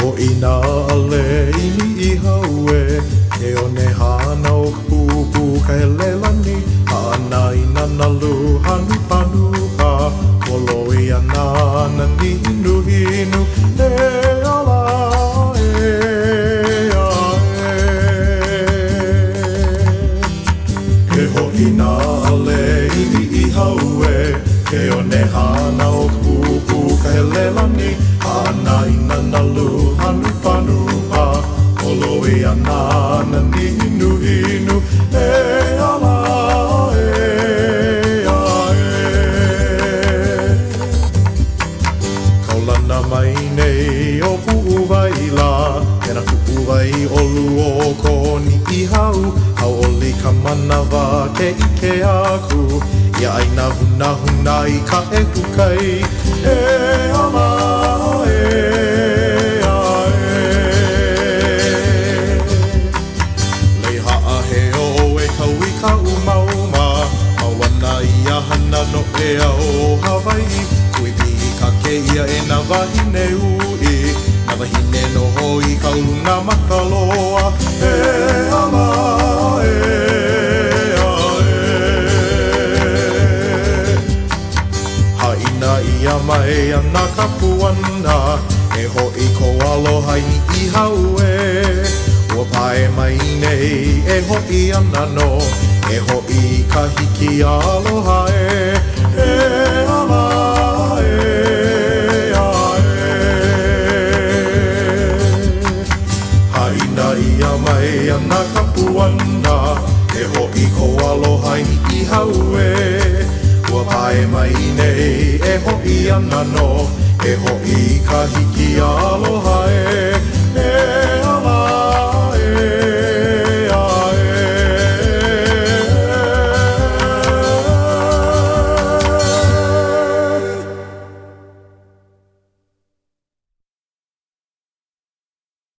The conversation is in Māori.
hoʻina ale ini I haue E one hana o pupu ka hele lani Hana ina na luhanu panuha Moloi ana na ninu hinu E ala e a e hoʻina ale ini I haue E one hana o pupu ka hele lani Hana ina na luhanu panuha Moloi ana na ninu hinu E ala e a e Kaulana mai nei o pu'uwaila E na pu'uwai olu o koni I hau Hau oli ka manawa ke ike aku Ia aina huna huna I ka e hukai E ala e a e Leiha a he o e kau I ka umauma Mawana ia hana no ea o Hawaii Kui pi ka ke ia e na wahine ui Na wahine no hoi ka luna makaloa E ala e a e Haina ia mai ana ka puana E hoi ko aloha ni I haue Ua pae mai nei e hoi ana no E hoi ka hiki aloha E ala e a e Haina ia mai ana ka puana E hoi ko aloha ni I haue Ua pae mai nei e hoi ana no E hoi ka hiki aloha